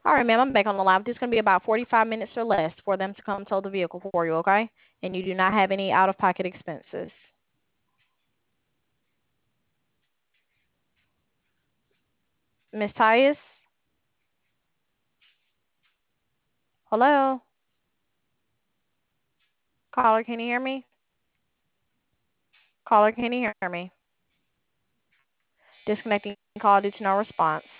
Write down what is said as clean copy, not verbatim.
All right, ma'am, I'm back on the line. This is going to be about 45 minutes or less for them to come tow the vehicle for you, okay? And you do not have any out-of-pocket expenses. Miss Tyus? Hello? Caller, can you hear me? Caller, can you hear me? Disconnecting call due to no response.